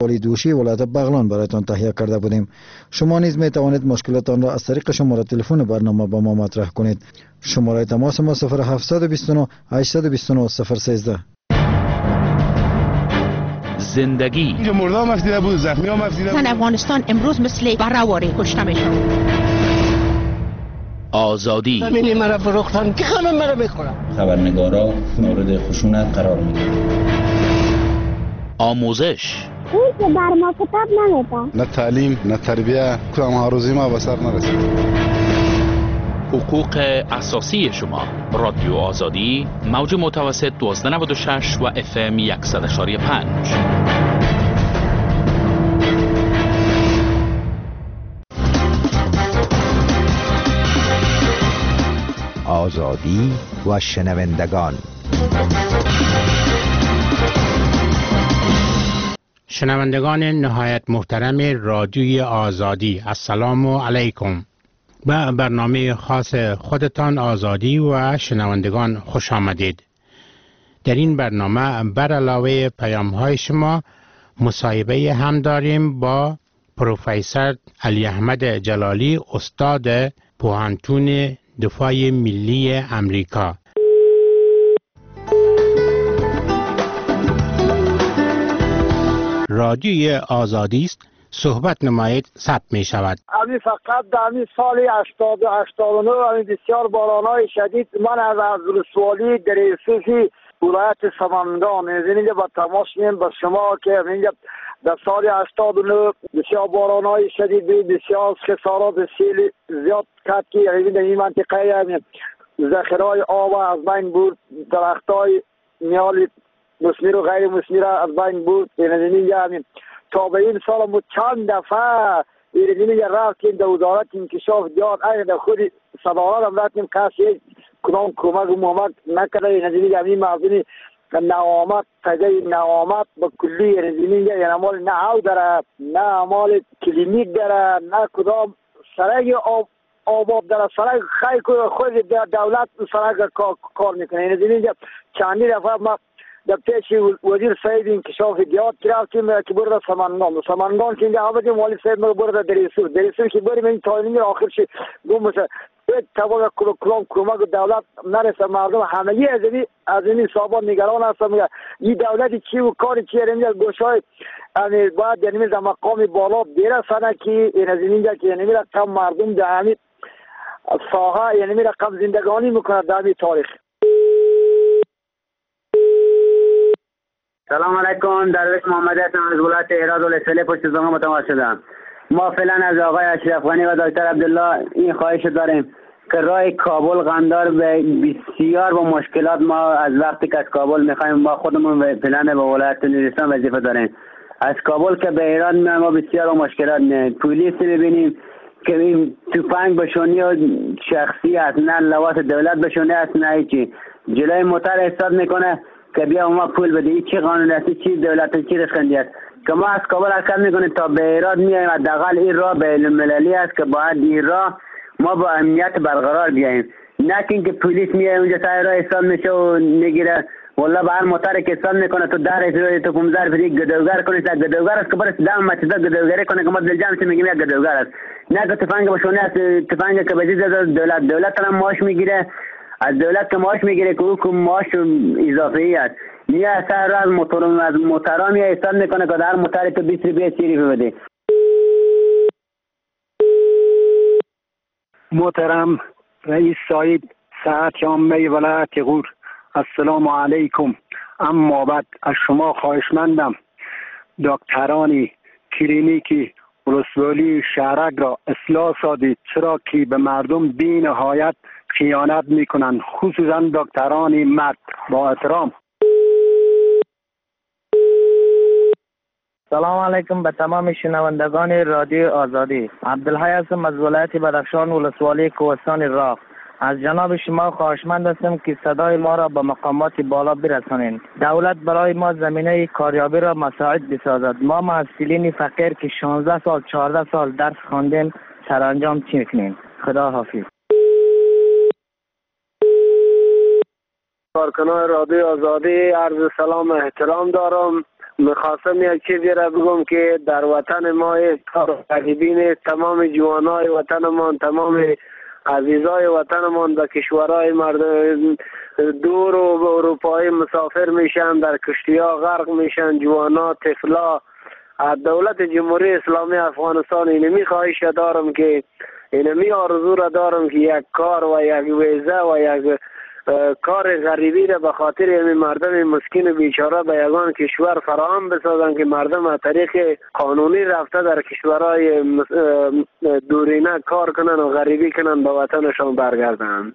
والی دوشی ولایت بغلان برایتان تهیه کرده بودیم. شما نیز می توانید مشکلاتان را از طریق شماره تلفن برنامه با ما مطرح کنید. شماره تماس ما 0729 829 013. زندگی اینجا مردم مفدیده بود، زخمی ها مفدیده بود. افغانستان امروز مثل برآوری کشته میشن. آزادی زمین مرا فروختن که همه مرا میخورن. خبرنگارا مورد خشونت قرار میگیرن. آموزش اون که بر ما کتاب نمیده. نه تعلیم نه تربیه، کدام هاروزی ما به سر نرسید. حقوق اساسی شما. رادیو آزادی، موج متوسط 1296 و FM 100.5. آزادی و شنوندگان. شنوندگان نهایت محترم رادیوی آزادی، السلام علیکم. به برنامه خاص خودتان آزادی و شنوندگان خوش آمدید. در این برنامه بر علاوه پیام‌های شما مصاحبه هم داریم با پروفسور علی احمد جلالی، استاد پوهنتون دفاع ملی امریکا. رادیوی آزادی است، صحبت نمایید، ثبت می شود. امی فقط در امی سال 89 امی بسیار بارانهای شدید من از رسوالی در ایسوسی ولایت سمنگان اینجا با تماس میم با شما که اینجا در سال 89 بسیار بارانهای شدید بسیار خسارات سیل زیاد کرد که این منطقه ذخیره‌های آب از بین برد، درختای میال مثمر و غیر مثمر از بین برد. اینجا تا به این سال ما چند دفعه اینجا رفتیم در وزارت انکشاف دیار این خود صدارت هم رفتیم کسی کدام کمک نکرده. اینجا همین مردمی نوامت تجای نوامت با کلی اینجا یعنی مال نه او داره نه مال کلینیک داره نه کدام سرای آباد داره. سرای خیلی خود دولت سرای کار میکنه. اینجا چندی دفعه ما در پیش وزیر صاحب انکشاف دیات رفتیم که برده سمنگان که اینجا آمدیم والی صاحب برده دریسور که بریم این تاینینگ آخرش گم مثلا یک طبق کلام دولت نرسه. مردم همگی از این حسابا نگران هستن. این دولتی چی و کاری چی اینجا گوشای باید یعنی در مقام بالا برسنه که این از اینجا که یعنی رقم مردم در همین ساحه یعنی رقم زندگانی میکنه در همین تاریخ. سلام علیکم. درویش محمد هستم از ولایت هرات ولسوالی پشت زنگا متماس شدم. ما فعلا از آقای اشرف غنی و دکتر عبدالله این خواهش داریم که راه کابل قندار به بسیار با مشکلات. ما از وقتی که از کابل میخوایم ما خودمون فعلا به ولایت نورستان وظیفه داریم. از کابل که به ایران میایم ما بسیار با مشکلات پلیس میبینیم که این تفنگ بشونی و شخصی است، نه لباس دولت بشونی است نه هیچی. جلوی موتر ایستاد میکنه که بیا ما پول بده. این چی قانون است؟ چی دولت چی رسخندی است که ما از کابل حرکت میکنیم تا به ایران میایم. حداقل این راه بین المللی است که باید این راه ما با امنیت برقرار بیاییم، نه که اینکه پلیس میاد اونجا سر راه ایستاد میشه و میگیره. والله به هر موتر که ایستاد میکنه تو در تو 15 فری گدوگر کنی تا گدوگر است که برای دم مچدا گدوگری کنه که ما دلجام چه میگیم یک گدوگر است، نه که تفنگ بشونه است. تفنگ که بجز دولت هم معاش میگیره، از دولت که معاش میگیره که حکم معاش اضافی است. میاد سر راه از موتران میاد ایستاد میکنه که در موتر تو 20 روپیه 30 روپیه بده. محترم رئیس سعید ساعت عامه ولایت غور، السلام علیکم. اما بعد از شما خواهشمندم دکترانی کلینیکی ولسوالی شهرک را اصلاح سازید، چرا که به مردم بی نهایت خیانت میکنند، خصوصا دکترانی مرد. با احترام. سلام علیکم به تمام شنوندگان رادیو آزادی. عبدالحی هستم از ولایت بدخشان ولسوالی کوهستان راغ. از جناب شما خواهشمند هستم که صدای ما را به مقامات بالا برسانید. دولت برای ما زمینه کاریابی را مساعد بسازد. ما محصلین فقیر که 16 سال 14 سال درس خواندیم سرانجام چی میکنیم؟ خدا حافظ. کارکنان رادیو آزادی عرض سلام و احترام دارم. میخواستم یک چیزی را بگم که در وطن ما کار غریبی نیست. تمام جوانای وطنمان، تمام عزیزای وطنمان به کشورهای دور و به اروپای مسافر میشن، در کشتی‌ها غرق میشن، جوانا، طفلا. دولت جمهوری اسلامی افغانستان اینمی خواهش دارم که اینمی آرزو را دارم که یک کار و یک ویزه و یک کار غریبی را به خاطر همین مردم مسکین و بیچاره به یگان کشور فراهم بسازن که مردم از طریق قانونی رفته در کشورهای دورینه کار کنن و غریبی کنن به وطنشان برگردن.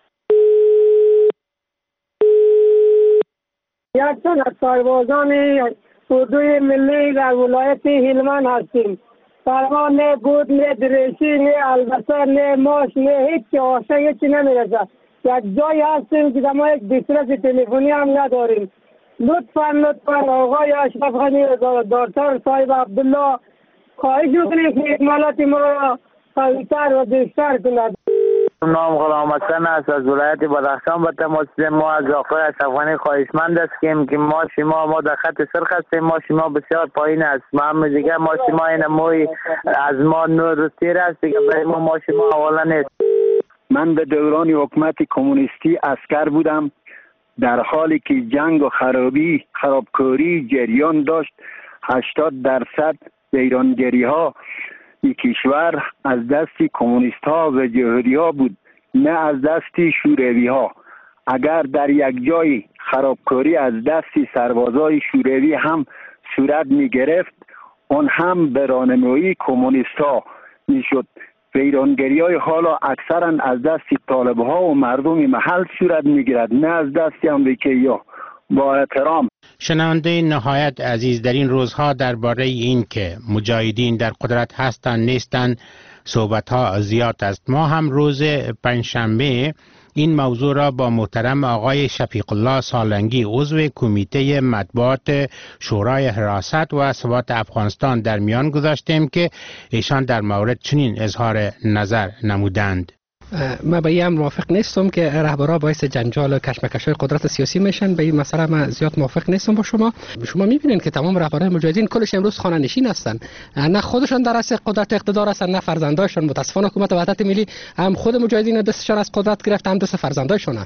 یک تن از سربازان اردوی ملی در ولایت هلمند هستیم. فرما نه گود، نه دریشی، نه البسه، نه ماش، نه هیچ آشه هیچی نمیرسه. یک جایی هستیم که ما یک دیسترس تلفنی هم نداریم. لطفا آقای اشرف غنی دکتر صاحب عبدالله خواهش میکنیم که اکمالات ما را قوی‌تر و بیشتر کند. نام غلام حسن است، از ولایت بدخشان به تماس. ما از آقای اشرف غنی خواهشمند هستیم که ما در خط سرخ هستیم. ما بسیار پایین است. ما دیگه ما این موی از ما نور تیر است دیگه، برای ما حواله نیست. من به دوران حکومت کمونیستی عسکر بودم، در حالی که جنگ و خرابکاری جریان داشت. 80% ویرانگری ها این کشور از دست کمونیست ها و جمهوری ها بود، نه از دست شوروی ها. اگر در یک جای خرابکاری از دست سربازای شوروی هم صورت می گرفت، اون هم به راهنمایی کمونیست ها می شد. ویرانگری های حالا اکثرا از دست طالب ها و مردم محل صورت می گیرد، نه از دست امریکایی ها. با احترام. شنونده نهایت عزیز، در این روزها درباره این که مجاهدین در قدرت هستند نیستند صحبت ها زیاد است. ما هم روز پنجشنبه این موضوع را با محترم آقای شفیق الله سالنگی عضو کمیته مطبوعات شورای حراست و ثبات افغانستان در میان گذاشتیم که ایشان در مورد چنین اظهار نظر نمودند. من به این موافق نیستم که رهبرها باعث جنجال و کشمکش‌های قدرت سیاسی میشن. به این مسئله من زیاد موافق نیستم با شما. میبینید که تمام رهبران مجاهدین کلش امروز خانه نشین هستن، نه خودشان در اصل قدرت اقتدار هستن نه فرزندایشان. متاسفانه حکومت وحدت ملی هم خود مجاهدین دستشان از قدرت گرفت، هم دست فرزندایشان.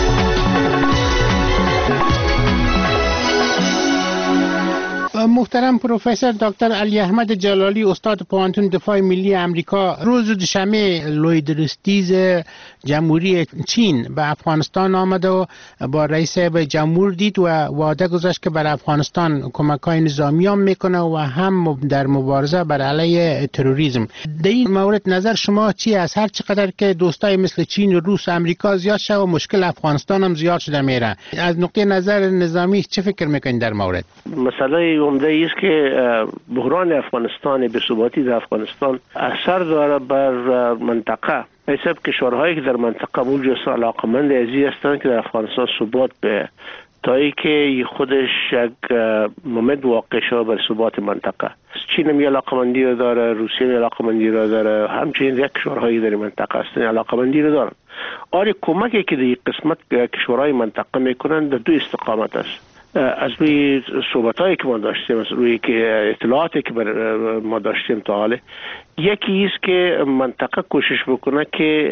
محترم پروفسور دکتر علی احمد جلالی، استاد پوهنتون دفاع ملی امریکا، روز دوشنبه لوید روستیز جمهوری چین به افغانستان آمد و با رئیس جمهور دید و وعده گذاشت که بر افغانستان کمک‌های نظامی هم میکنه و هم در مبارزه بر علیه تروریسم. در این مورد نظر شما چی است؟ هر چقدر که دوستای مثل چین و روس و امریکا زیاد شد و مشکل افغانستان هم زیاد شده میره، از نقطه نظر نظامی چه فکر میکنید در مورد؟ مسئله عمده است که بحران افغانستان، بی‌ثباتی در افغانستان اثر داره بر منطقه. حساب کشورهایی که در منطقه موجود هستند علاقمند ازی هستند که در افغانستان ثبات به تا ای که خودش یک مومد واقع شده بر ثبات منطقه. چین هم علاقمندی رو داره، روسیه هم علاقمندی رو داره، همچنین یک کشورهایی در منطقه هستند علاقمندی رو دارن. آری کمکی که در این قسمت کشورهای منطقه میکنن در دو استقامت است. از روی صحبتایی که ما داشتیم، از روی که اطلاعاتی که ما داشتیم تا حاله، یکی است که منطقه کوشش بکنه که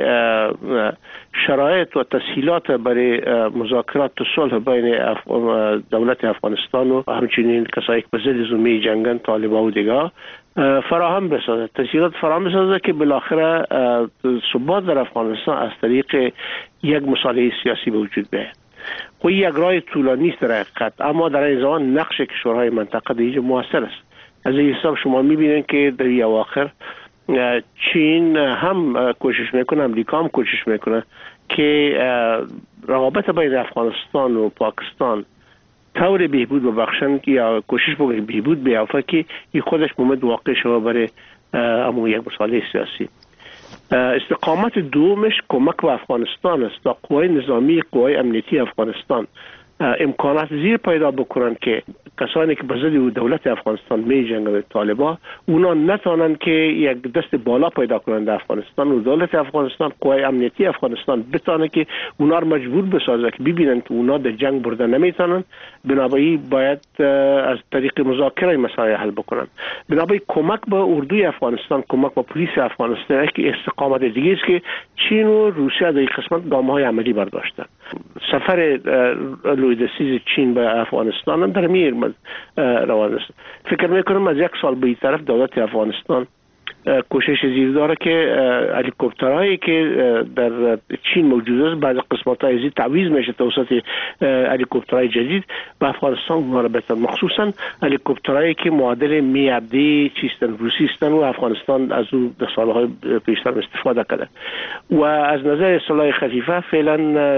شرایط و تسهیلات برای مذاکرات و صلح بین دولت افغانستان و همچنین کسایی که به ضد زمینی جنگن، طالبان و دیگر فراهم بسازه، تسهیلات فراهم بسازه که بالاخره ثبات در افغانستان از طریق یک مصالحه سیاسی به وجود بیاید. خب یک راه طولانی است در حقیقت، اما در این زمان نقش کشورهای منطقه در اینجا موثر است. از این حساب شما میبینید که در این اواخر چین هم کوشش میکنه، امریکا هم کوشش میکنه که روابط بین افغانستان و پاکستان طور بهبود ببخشند یا کوشش بکنه بهبود بیافته که این خودش مومد واقع شده برای امو یک مصالحه سیاسی. استقامت دومش کمک به افغانستان است تا قوای نظامی، قوای امنیتی افغانستان امکانات زیر پیدا بکنن که کسانی که به ضد دولت افغانستان می جنگند طالبان اونا نتونن که یک دست بالا پیدا کنند در افغانستان و دولت افغانستان قوای امنیتی افغانستان بتونه که اونا رو مجبور بسازه که ببینن که اونا در جنگ برده نمیتونن. بنابراین باید از طریق مذاکره مسائل حل بکنن. بنابراین کمک به اردوی افغانستان، کمک به پلیس افغانستان که استقامت دیگه است که چین و روسیه در این قسمت گام‌های عملی برداشتن. سفر لویدستیز چین به افغانستان هم در میر روان است. فکر میکنم از یک سال به این طرف دولت افغانستان کوشش زیر داره که هلیکوپترهایی که در چین موجود است بعض قسمت‌های زیر تعویض میشه توسط هلیکوپترهای جدید به افغانستان معربتن، مخصوصا هلیکوپترهایی که معادل میادی چیستن روسی هستن و افغانستان از اون در سالهای پیشتر استفاده کرده و از نظر سلاح خفیفه فعلا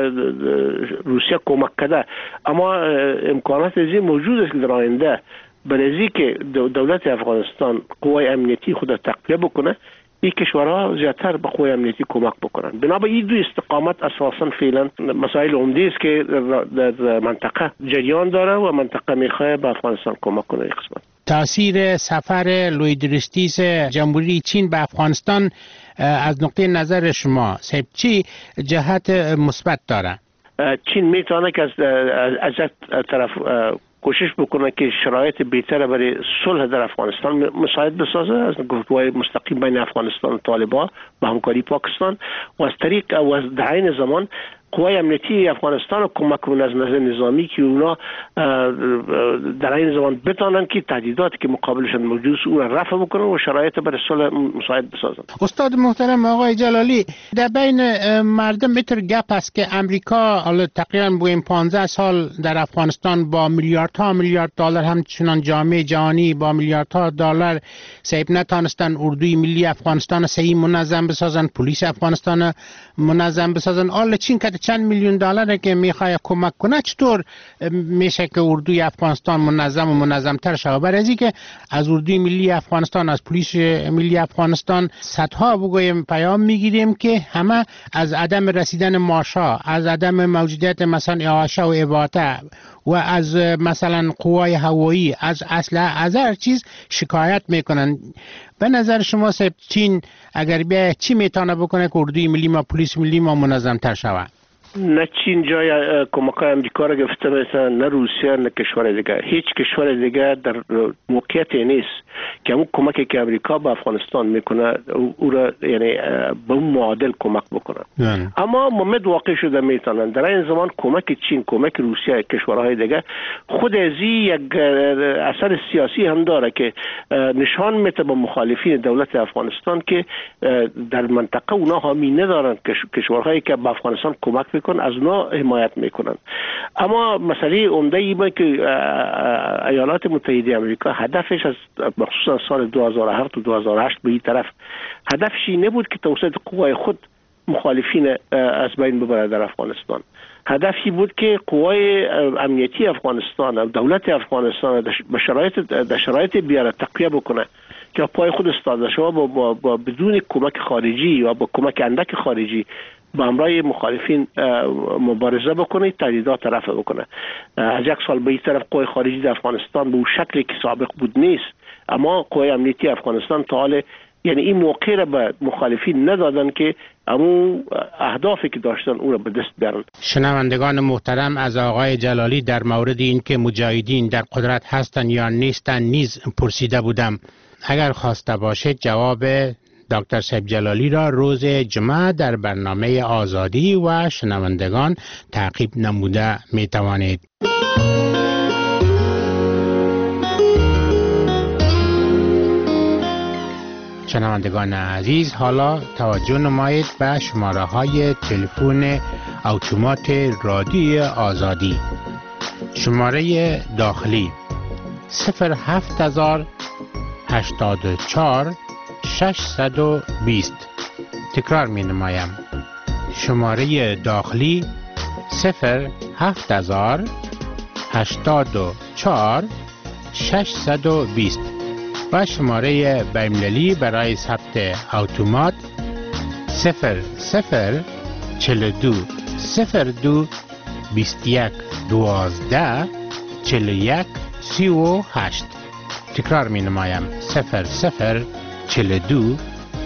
روسیه کمک کرده، اما امکانات زیر موجود است که در آینده برای که دولت افغانستان قوای امنیتی خود تقویت بکنه این کشورها زیادتر به قوای امنیتی کمک بکنن. بنابراین این دو استقامت اساسا فعلا مسائل عمده است که در منطقه جریان داره و منطقه میخواد به افغانستان کمک کنه. قسمت تاثیر سفر لویدرستیس جمهوری چین به افغانستان از نقطه نظر شما چی جهت مثبت داره؟ چین میتونه که از طرف کوشش بکنه که شرایط بهتر برای صلح در افغانستان مساعد بسازه از گفتگوهای مستقیم بین افغانستان و طالبان با همکاری پاکستان و از طریق و از در عین زمان قوای امنیتی افغانستان رو کمک کنن از نظر نظامی که اونا در این زمان بتونن که تهدیداتی که مقابلشون موجود است اون رفع بکنن و شرایط برای صلح مساعد بسازن. استاد محترم آقای جلالی، در بین مردم میتر گپ است که امریکا حالا تقریبا با این 15 سال در افغانستان با میلیارد دلار همچنان جامعه جهانی با میلیاردها دلار سیب نتونستن اردوی ملی افغانستان صحیح منظم بسازن، پلیس افغانستان منظم بسازن. حالا چین که چند میلیون دلار که میخواد کمک کنه چطور میشه که اردوی افغانستان منظم و منظمتر شود؟ برای از اینکه از اردوی ملی افغانستان، از پلیس ملی افغانستان صدها بگویم پیام میگیریم که همه از عدم رسیدن ماشا، از عدم موجودیت مثلا آشا و ایواته و از مثلا قوای هوایی، از اسلحه، از هر چیز شکایت میکنن. به نظر شما چین اگر بیا چی میتونه بکنه که اردوی ملی ما، پلیس ملی ما منظمتر شود؟ نه چین جای کمک امریکا را گرفته مثلا، نه روسیه نه کشور دیگه. هیچ کشور دیگه در موقعیت نیست که اون کمکی که امریکا به افغانستان میکنه او را یعنی به اون معادل کمک بکنن. اما مومد واقع شده میتونن در این زمان کمک چین، کمک روسیه، کشورهای دیگه خود از یک اثر سیاسی هم داره که نشان میده به مخالفین دولت افغانستان که در منطقه اونا حامی ندارن، کشورهایی که به افغانستان کمک از اونا حمایت میکنن. اما مسئله عمده ایه که ایالات متحده آمریکا هدفش از مخصوصا سال 2007 و 2008 به این طرف هدفش نبود که توسط قوای خود مخالفین از بین ببره در افغانستان. هدفی بود که قوای امنیتی افغانستان و دولت افغانستان به شرایط بیاره تقویت بکنه که پای خود استاد شما با بدون کمک خارجی و با کمک اندک خارجی با همراه مخالفین مبارزه بکنه، تهدیدات رفع بکنه. از یک سال به این طرف قوای خارجی در افغانستان به اون شکلی که سابق بود نیست، اما قوای امنیتی افغانستان تا حال یعنی این موقع را به مخالفین ندادن که همون اهدافی که داشتن اون را به دست بیارن. شنوندگان محترم، از آقای جلالی در مورد این که مجاهدین در قدرت هستند یا نیستند نیز پرسیده بودم. اگر خواسته باشید جواب دکتر صاحب جلالی را روز جمعه در برنامه آزادی و شنوندگان تعقیب نموده می توانید. شنوندگان عزیز، حالا توجه نمایید به شماره های تلفن اتومات رادیو آزادی. شماره داخلی 07084 620. تکرار می نمایم. شماره داخلی 07084 620 و شماره بین‌المللی برای ثبت اتومات 004202 21 12 41 38. تکرار می نمایم 00 42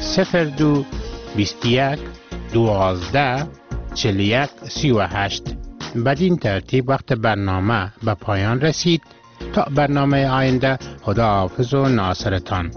02 21 12 41 38. بدین ترتیب وقت برنامه به پایان رسید. تا برنامه آینده، خداحافظ و ناصرتان.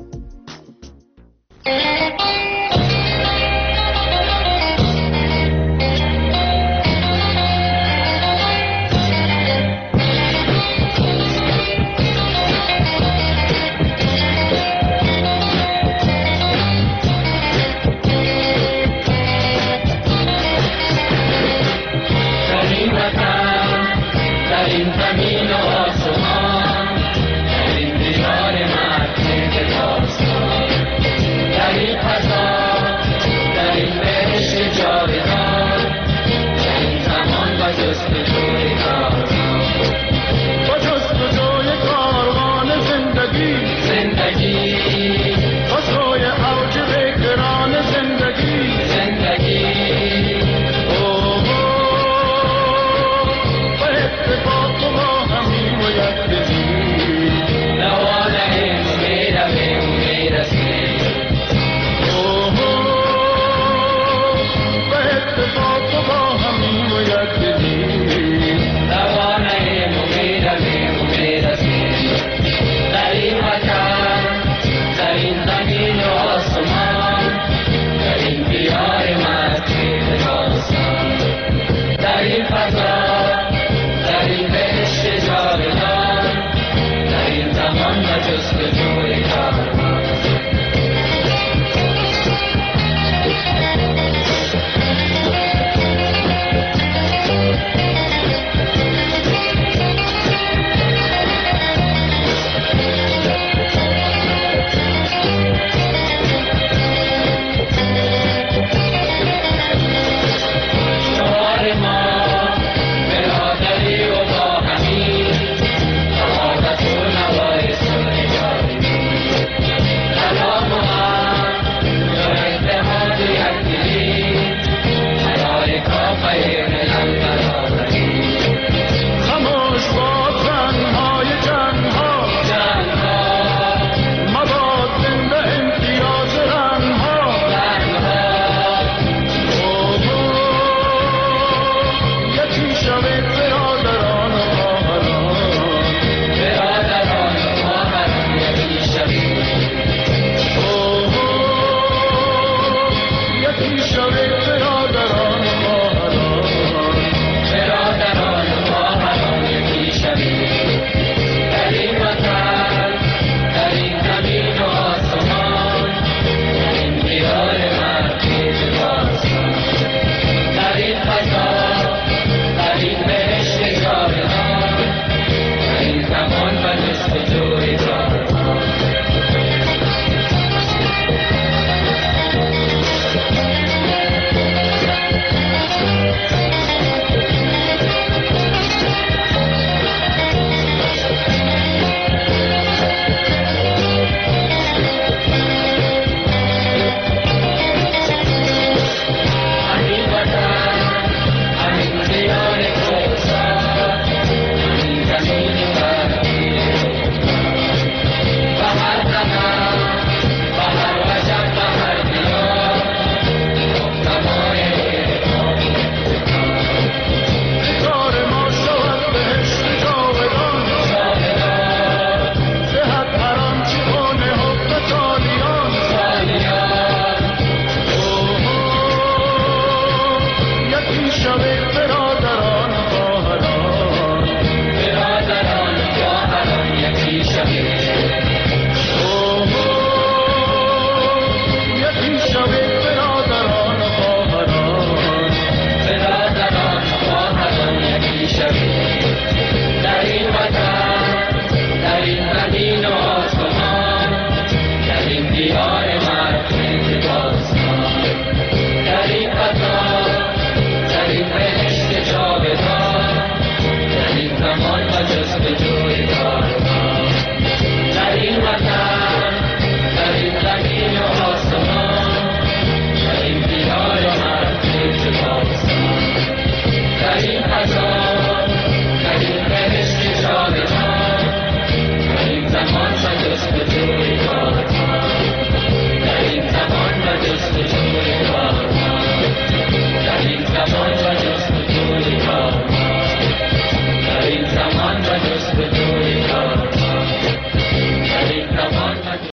در این زمین و آسمان، در این دیار